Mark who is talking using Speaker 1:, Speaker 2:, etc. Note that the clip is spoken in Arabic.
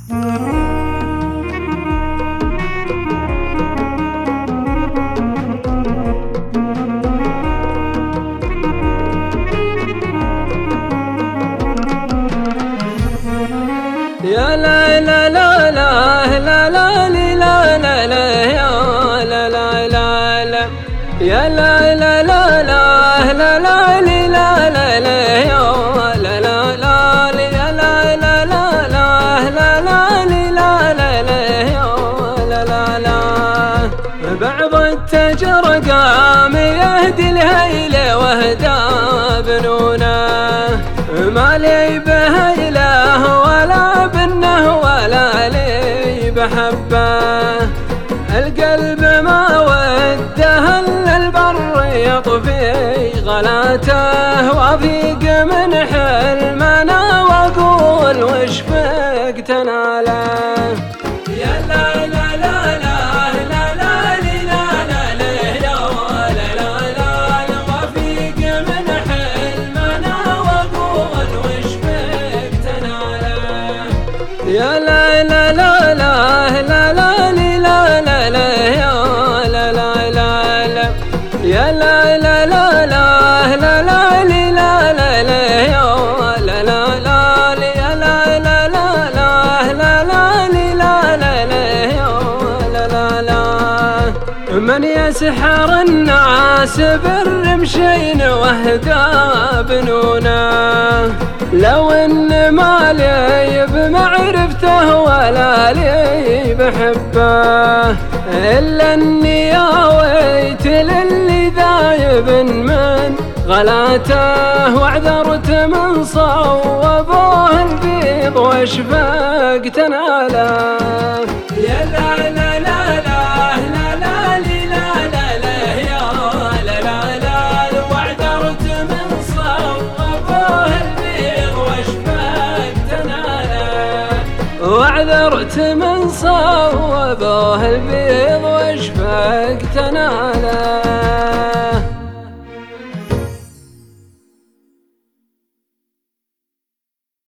Speaker 1: يا لا لا لا لا لا لا لا لا لا يا لا لا لا لا يا لا لا لا لا لا لا لا لا لا يا لا لا لا يا لا لا لا لا لا لا لا لا يا لا لا لا. بعض التجر قام يهدي الهيلة واهدى بنونه، ما لي بهيله ولا بنه ولا لي بحبه، القلب ما وده الا البر يطفي غلاته، واضيق من حلمنا واقول وش فيك تناله. يا لا لا لا لا لا لا لا لا لا يا لا لا لا، واضيق من حلمنا واقول وش فيك تناله. يا لا لا لا لا لا لا لا لا لا يا لا لا لا لا يا لا لا لا لا لا لا لا لا لا يا لا لا لا يا لا لا لا لا لا لا لا لا يا لا لا لا. من يسحر الناس بالرمشين واهدى بنونه، لو ان ما لي بمعرفته ولا لي بحبه، الا اني يا ويت للي ذايب من غلاته، واعذرت من صوبوه البيض واشفقت ناله. يا لا لا لا لا لا لا لا لا لا يا لا لا لا، واعذرت من صوبوه البيض واشفقت ناله، واعذرت من صوبوه البيض واشفقت ناله.